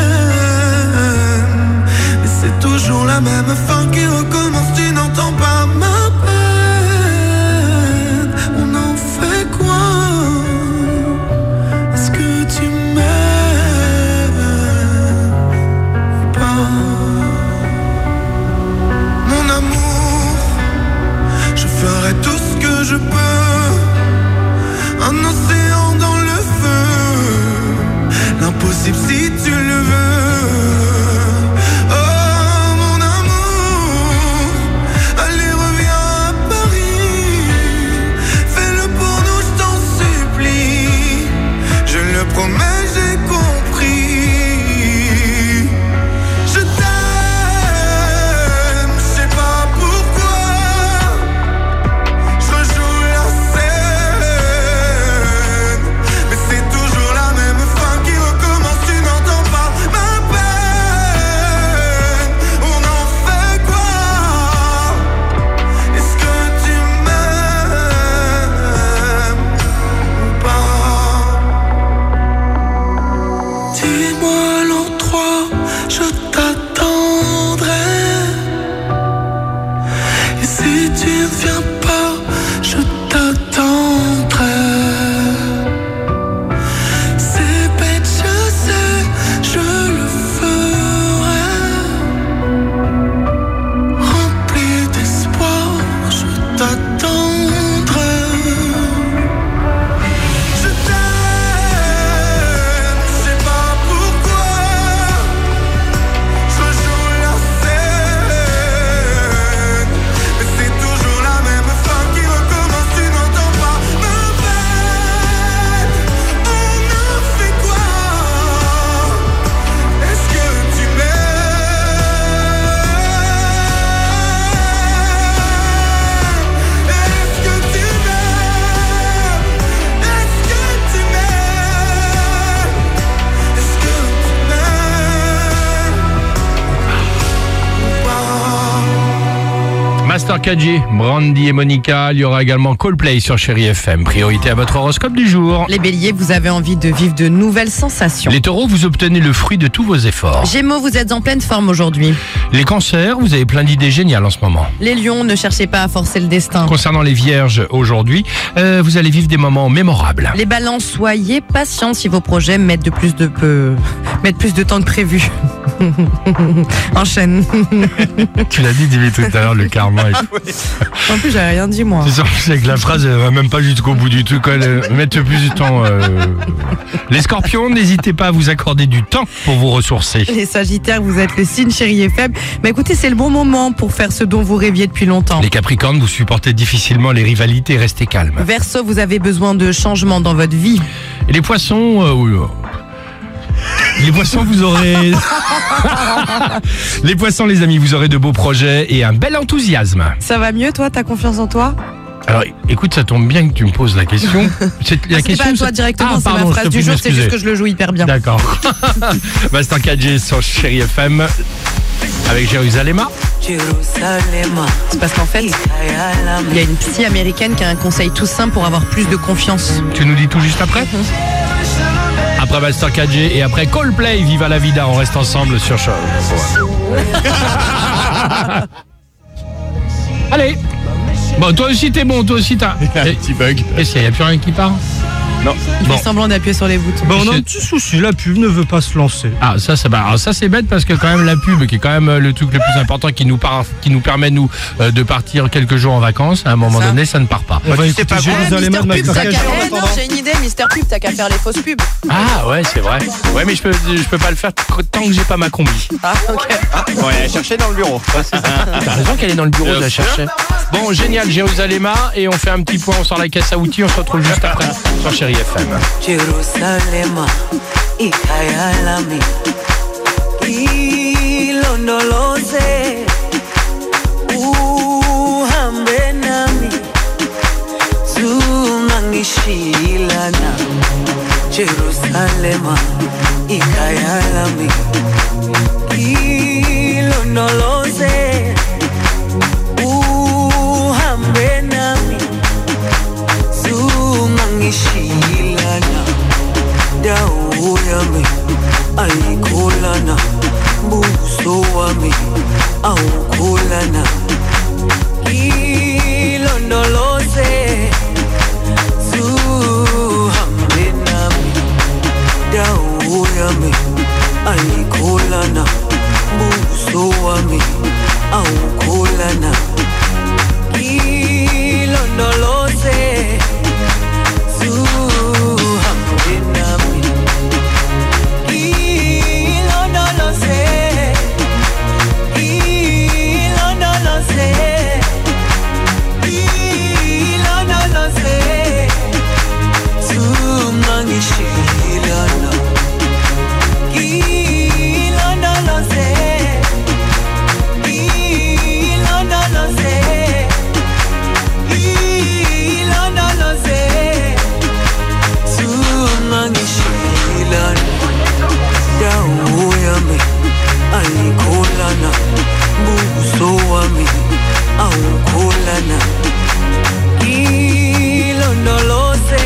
mais c'est toujours la même fin qui recommence. Tu n'entends pas ma peine. On en fait quoi? Est-ce que tu m'aimes ou pas? Mon amour, je ferai tout ce que je peux. Un océan dans le feu, l'impossible si tu le veux. Oh mon amour, Master KG, Brandy et Monica. Il y aura également Coldplay sur Chérie FM. Priorité à votre horoscope du jour. Les béliers, vous avez envie de vivre de nouvelles sensations. Les taureaux, vous obtenez le fruit de tous vos efforts. Gémeaux, vous êtes en pleine forme aujourd'hui. Les cancers, vous avez plein d'idées géniales en ce moment. Les lions, ne cherchez pas à forcer le destin. Concernant les vierges, aujourd'hui, vous allez vivre des moments mémorables. Les balances, soyez patients si vos projets mettent plus de temps que prévu. Enchaîne. Tu l'as dit, Dimitri, tout à l'heure, le karma. En plus, j'avais rien dit, moi. C'est que la phrase, elle va même pas jusqu'au bout du truc. Mettre plus de temps. Les scorpions, n'hésitez pas à vous accorder du temps pour vous ressourcer. Les sagittaires, vous êtes le signe Chérie FM. Mais écoutez, c'est le bon moment pour faire ce dont vous rêviez depuis longtemps. Les capricornes, vous supportez difficilement les rivalités, restez calme. Verseau, vous avez besoin de changements dans votre vie. Et les poissons, les poissons, vous aurez... Les poissons, les amis, vous aurez de beaux projets et un bel enthousiasme. Ça va mieux, toi? T'as confiance en toi? Alors, écoute, ça tombe bien que tu me poses la question. C'est pas à toi directement, c'est ma phrase du jour, c'est juste que je le joue hyper bien. D'accord. Master 4G sur Chérie FM avec Jérusalem. C'est parce qu'en fait, il y a une psy américaine qui a un conseil tout simple pour avoir plus de confiance. Tu nous dis tout juste après? Après Master 4G et après Coldplay, Viva la Vida, on reste ensemble sur Show. Allez. Bon, toi aussi t'es bon, toi aussi t'as... Il y a un petit bug. Est-ce qu'il n'y a plus rien qui part? Non. Il fait semblant d'appuyer sur les boutons. Bon, on a un petit souci, la pub ne veut pas se lancer. Ah, ça c'est bête parce que quand même la pub, qui est quand même le truc le plus important qui nous permet nous de partir quelques jours en vacances, à un moment donné, ça ne part pas. On va écouter Jérusalem de Mister Pub, Master 4G. non, j'ai une idée, Mister Pub, t'as qu'à faire les fausses pubs. Ah ouais, c'est vrai. Ouais, mais je peux pas le faire tant que j'ai pas ma combi. Ah, ok. Bon, elle est cherchée dans le bureau. T'as raison qu'elle est dans le bureau, je la cherchais. Bon, génial, Jérusalem, et on fait un petit point, on sort la caisse à outils, on se retrouve juste après sur Chérie FM. Jerusalema ikayalami ilondoloze uhambe nami zungangishilana Jerusalema ikayalami ilondoloze uhambe nami zungangishilana dawo yami ayikholana buso wami awukholana ilondoloze zuhambe nami dawo yami ayikholana buso wami awukholana ilondoloze ayikholana buso wami awukholana ilondoloze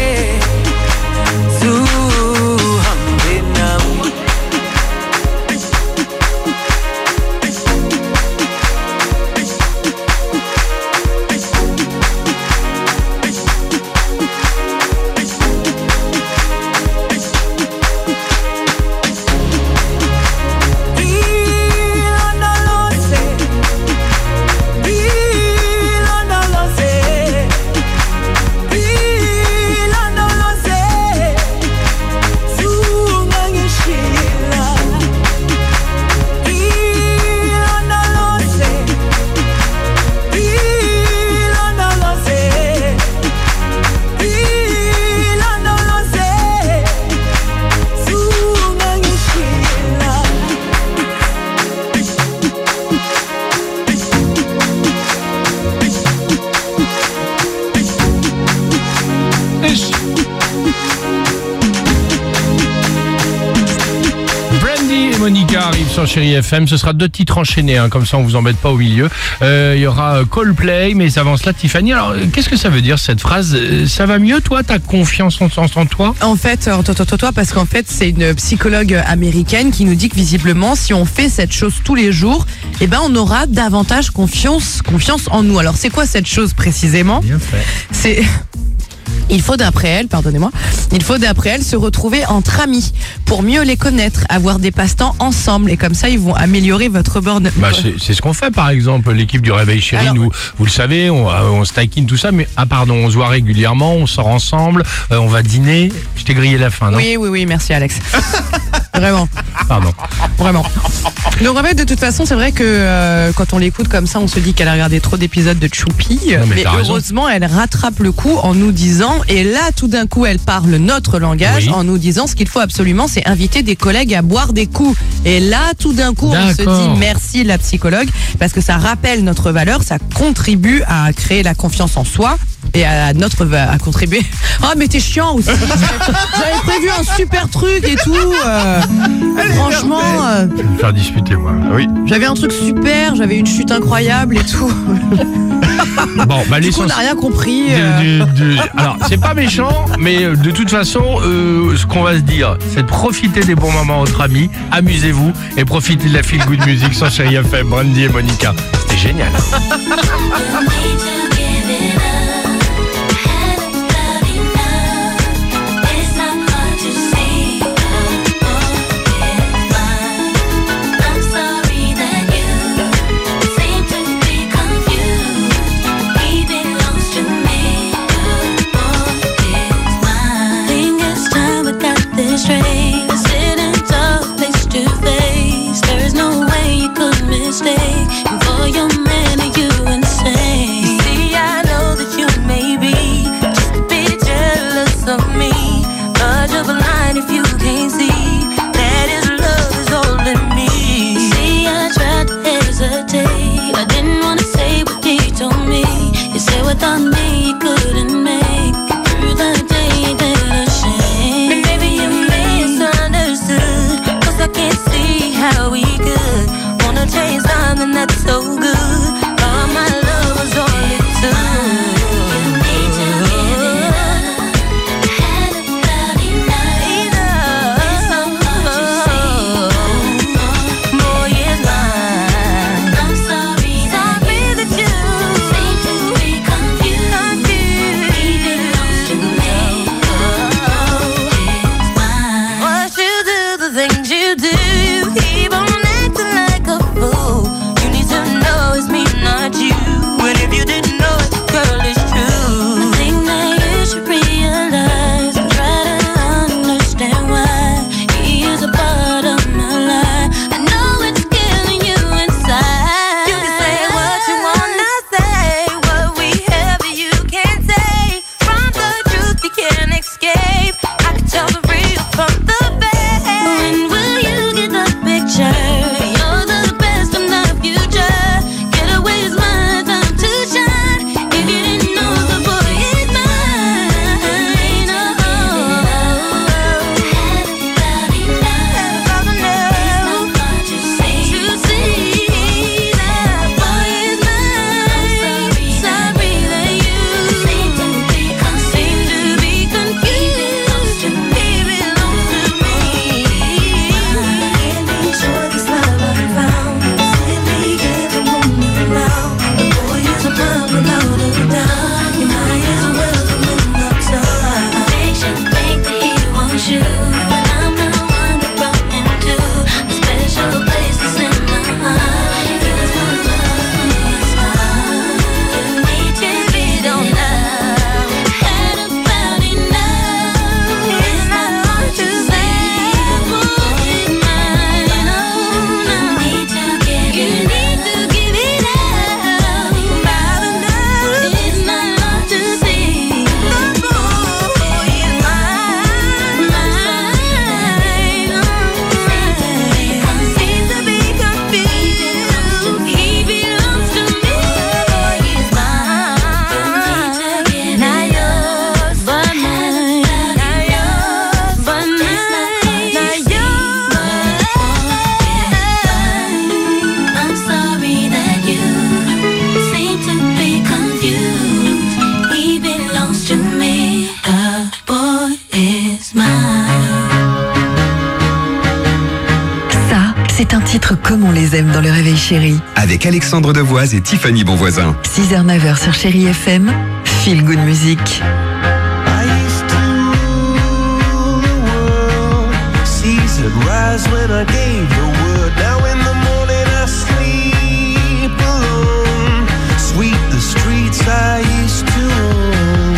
zuhambe nami sur Chérie FM. Ce sera 2 titres enchaînés, hein, comme ça on vous embête pas au milieu. Il y aura Coldplay, mais avant cela Tiffany. Alors qu'est-ce que ça veut dire cette phrase? Ça va mieux toi? T'as confiance en toi? En fait, toi, parce qu'en fait c'est une psychologue américaine qui nous dit que visiblement si on fait cette chose tous les jours, eh ben on aura davantage confiance en nous. Alors c'est quoi cette chose précisément? Bien fait. Il faut d'après elle se retrouver entre amis pour mieux les connaître, avoir des passe-temps ensemble et comme ça ils vont améliorer votre bonne. C'est ce qu'on fait par exemple, l'équipe du Réveil Chéri. Alors, nous, vous le savez, on se taquine tout ça, mais on se voit régulièrement, on sort ensemble, on va dîner. Je t'ai grillé la fin, non? Oui, merci Alex. Vraiment. Pardon. Vraiment. Donc en fait, de toute façon, c'est vrai que quand on l'écoute comme ça, on se dit qu'elle a regardé trop d'épisodes de Choupi. Mais heureusement, elle rattrape le coup en nous disant, et là, tout d'un coup, elle parle notre langage en nous disant ce qu'il faut absolument, c'est inviter des collègues à boire des coups. Et là, tout d'un coup, on se dit merci la psychologue, parce que ça rappelle notre valeur, ça contribue à créer la confiance en soi. Et à contribuer. Oh mais t'es chiant aussi. J'avais prévu un super truc et tout. Franchement. Tu vas me faire disputer moi. Oui. J'avais un truc super, j'avais une chute incroyable et tout. Bon, du coup, on n'a rien compris. Alors, c'est pas méchant, mais de toute façon, ce qu'on va se dire, c'est de profiter des bons moments entre amis, amusez-vous et profitez de la feel good music sur Chérie FM, Brandy et Monica. C'était génial. For your man, are you insane? You see, I know that you comme on les aime dans le Réveil Chéri. Avec Alexandre Devoise et Tiffany Bonvoisin. 6h-9h sur Chéri FM, Feel Good Music. Seas had rise when I gave the word. Now in the morning I sleep alone. Sweep the streets I used to own.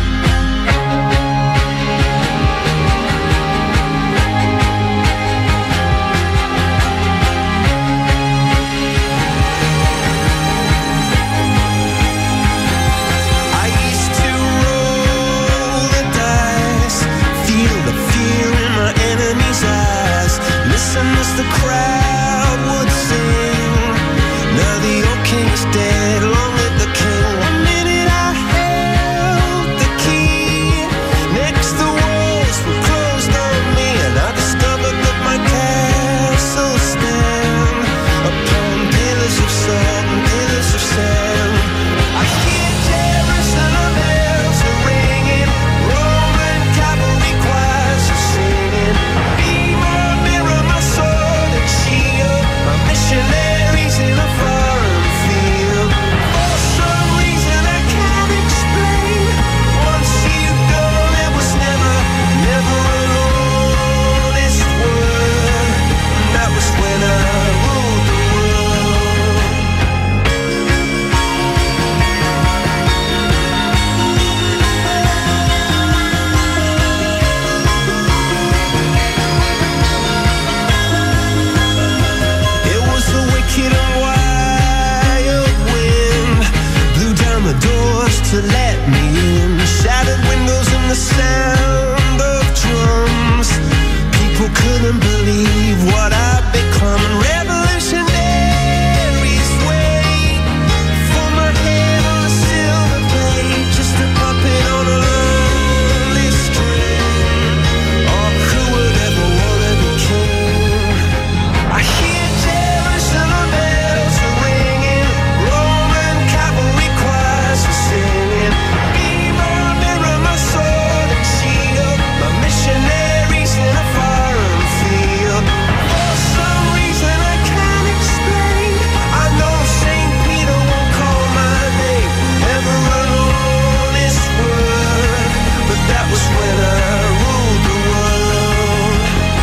I used to roll the dice, feel the fear in my enemy's eyes. Listen as the crowd would sing. Now the old king is dead, long live the king. One minute I held the key. Next the walls were closed on me, and I discovered that my castle stand upon pillars of salt and pillars of sand. I hear Jerusalem bells are ringing, Roman cavalry choirs are singing. Be my mirror, my sword and shield, my missionaries in a foreign field. For some reason I can't explain, once you go there was never an honest word. And that was when I ruled the world. It was the wicked and wild wind, blew down the doors to let me in. Shattered windows and the sound of drums. People couldn't believe what I'd become. And revolutionaries wait for my head on a silver plate, just a puppet on a lonely string. Oh, who would ever wanna be king? I hear Jerusalem bells are ringing, Roman cavalry choirs are singing. Be my mirror, my sword and shield, my missionaries in a foreign field. For some reason I can't explain, I know St. Peter won't call my name, never an honest word. But that was when I ruled the world.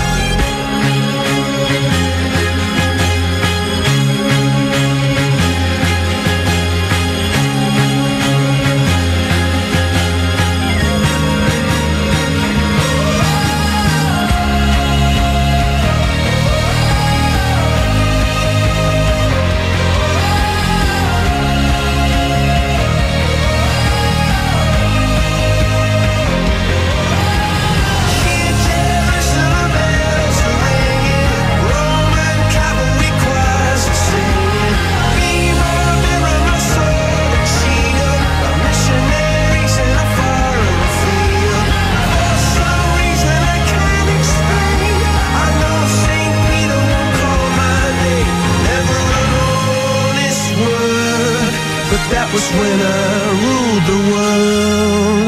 Jerusalem bells are ringing, Roman cavalry choirs are singing. Be my mirror, my sword and shield, my missionaries in a foreign field. For some reason I can't explain, I know St. Peter won't call my name, never an honest word. But that was when I ruled the world.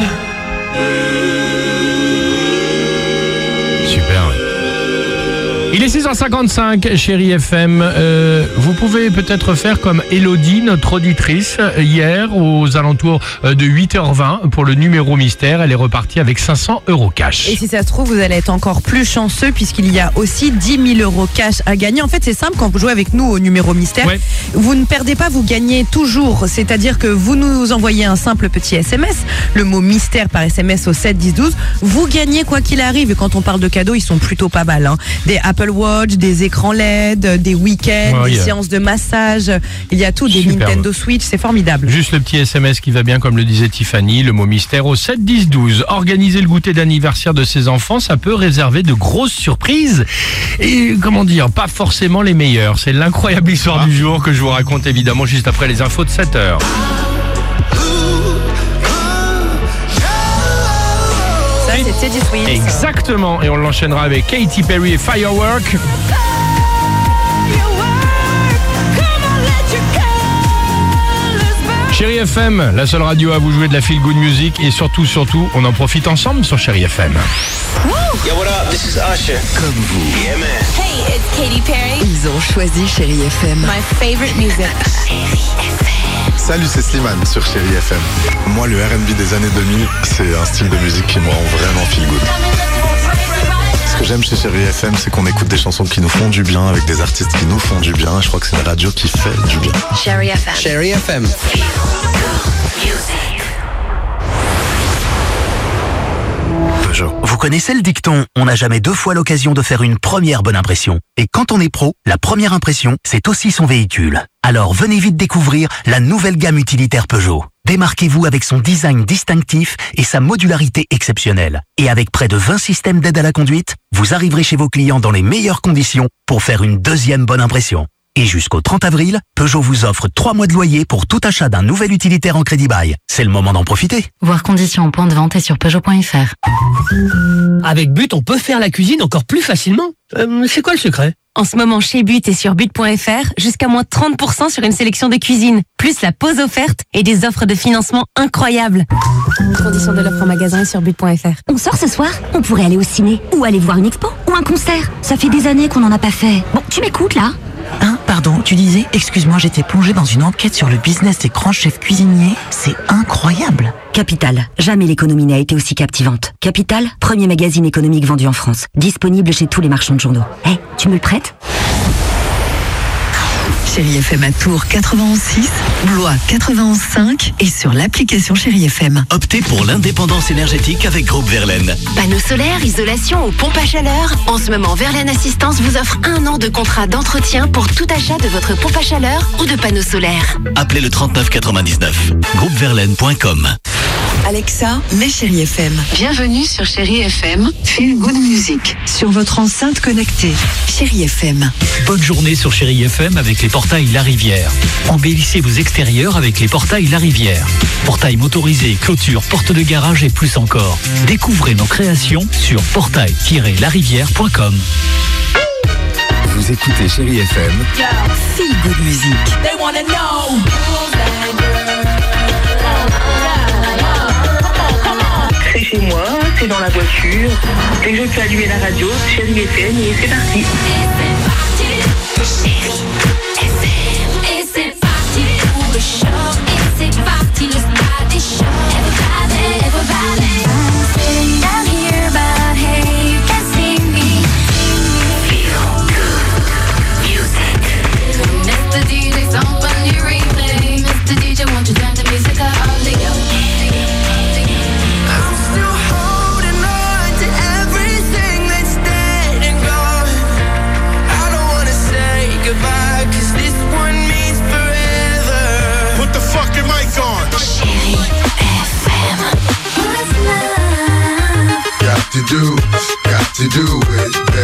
Super. Il est 6h55, Chéri FM. Vous pouvez peut-être faire comme Elodie, notre auditrice, hier aux alentours de 8h20 pour le numéro mystère. Elle est repartie avec 500 € cash. Et si ça se trouve, vous allez être encore plus chanceux puisqu'il y a aussi 10 000 € cash à gagner. En fait, c'est simple, quand vous jouez avec nous au numéro mystère, vous ne perdez pas, vous gagnez toujours. C'est-à-dire que vous nous envoyez un simple petit SMS, le mot mystère par SMS au 7 10 12. Vous gagnez quoi qu'il arrive. Et quand on parle de cadeaux, ils sont plutôt pas mal. Des Apple Watch, des écrans LED, des week-ends, des séances de massage. Il y a tout, des Nintendo Switch, c'est formidable. Juste le petit SMS qui va bien, comme le disait Tiffany, le mot mystère au 7 10 12. Organiser le goûter d'anniversaire de ses enfants, ça peut réserver de grosses surprises. Et comment dire, pas forcément les meilleures. C'est l'incroyable histoire du jour que je vous raconte évidemment juste après les infos de 7h. Ça, c'est Teddy Swims. Exactement, et on l'enchaînera avec Katy Perry et Firework. Chéri FM, la seule radio à vous jouer de la feel good music et surtout, on en profite ensemble sur Chérie FM. Yo, what up? This is Usher. Comme vous. Yeah, man. Hey, it's Katy Perry. Ils ont choisi Chérie FM. My favorite music. Salut, c'est Slimane sur Chérie FM. Moi, le R&B des années 2000, c'est un style de musique qui me rend vraiment feel good. Ce que j'aime chez Chérie FM, c'est qu'on écoute des chansons qui nous font du bien, avec des artistes qui nous font du bien. Je crois que c'est une radio qui fait du bien. Chérie FM. Chérie FM. Peugeot. Vous connaissez le dicton « On n'a jamais deux fois l'occasion de faire une première bonne impression ». Et quand on est pro, la première impression, c'est aussi son véhicule. Alors venez vite découvrir la nouvelle gamme utilitaire Peugeot. Démarquez-vous avec son design distinctif et sa modularité exceptionnelle. Et avec près de 20 systèmes d'aide à la conduite, vous arriverez chez vos clients dans les meilleures conditions pour faire une deuxième bonne impression. Et jusqu'au 30 avril, Peugeot vous offre 3 mois de loyer pour tout achat d'un nouvel utilitaire en crédit bail. C'est le moment d'en profiter. Voir conditions en point de vente et sur Peugeot.fr. Avec But, on peut faire la cuisine encore plus facilement. C'est quoi le secret? En ce moment, chez But et sur But.fr, jusqu'à moins 30% sur une sélection de cuisine. Plus la pause offerte et des offres de financement incroyables. Conditions de l'offre en magasin et sur But.fr. On sort ce soir? On pourrait aller au ciné, ou aller voir une expo, ou un concert. Ça fait des années qu'on n'en a pas fait. Bon, tu m'écoutes là? Hein, pardon, tu disais, excuse-moi, j'étais plongée dans une enquête sur le business des grands chefs cuisiniers. C'est incroyable. Capital, jamais l'économie n'a été aussi captivante. Capital, premier magazine économique vendu en France. Disponible chez tous les marchands de journaux. Hé, tu me le prêtes? Chérie FM à Tours 91.6, Blois 91.5 et sur l'application Chérie FM. Optez pour l'indépendance énergétique avec Groupe Verlaine. Panneaux solaires, isolation ou pompe à chaleur. En ce moment, Verlaine Assistance vous offre 1 an de contrat d'entretien pour tout achat de votre pompe à chaleur ou de panneaux solaires. Appelez le 3999. Groupeverlaine.com. Alexa, mets Chérie FM. Bienvenue sur Chérie FM, Feel Good Music. Sur votre enceinte connectée, Chérie FM. Bonne journée sur Chérie FM avec les portails La Rivière. Embellissez vos extérieurs avec les portails La Rivière. Portails motorisés, clôtures, portes de garage et plus encore. Découvrez nos créations sur portail-larivière.com. Vous écoutez Chérie FM. Feel Good Music. They wanna know. C'est chez moi, c'est dans la voiture, et je peux allumer la radio, Chérie FM, et c'est parti. Et c'est parti pour le show. Et c'est parti, le stade est chaud. Everybody. I'm sitting down here, but hey, you can see me. Feel good music. Mr. DJ, somebody replay. Mr. DJ, won't you turn the music up? I'm still holding on to everything that's dead and gone. I don't wanna say goodbye, 'cause this one means forever. Put the fucking mic on. Chérie FM. What's love? Got to do it.